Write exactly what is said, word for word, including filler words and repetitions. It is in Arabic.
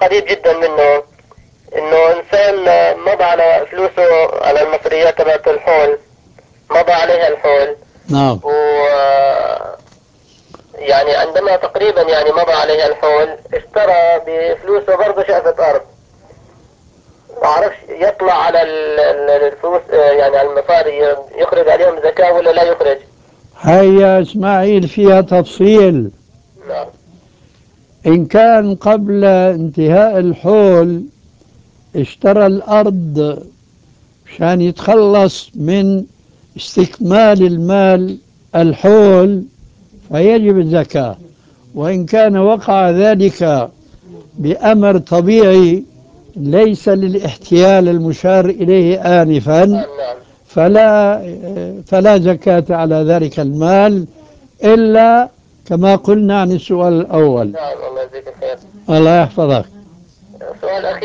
قريب جدا منه، انه انسان مضى على فلوسه على المصريات تبعت الحول، مضى عليها الحول. نعم. و يعني عندما تقريبا يعني مضى عليها الحول اشترى بفلوسه برضه شقفة ارض. ما اعرفش يطلع على ال- ال- الفلوس، يعني على المصاري، يخرج عليهم زكاة ولا لا يخرج؟ هيا إسماعيل فيها تفصيل. نعم. إن كان قبل انتهاء الحول اشترى الأرض مشان يتخلص من استكمال المال الحول فيجب الزكاة. وإن كان وقع ذلك بأمر طبيعي ليس للاحتيال المشار إليه آنفا نعم. نعم. فلا فلا زكاة على ذلك المال إلا كما قلنا عن السؤال الأول. نعم، الله يجزيك الخير. الله يحفظك. سؤال أخير.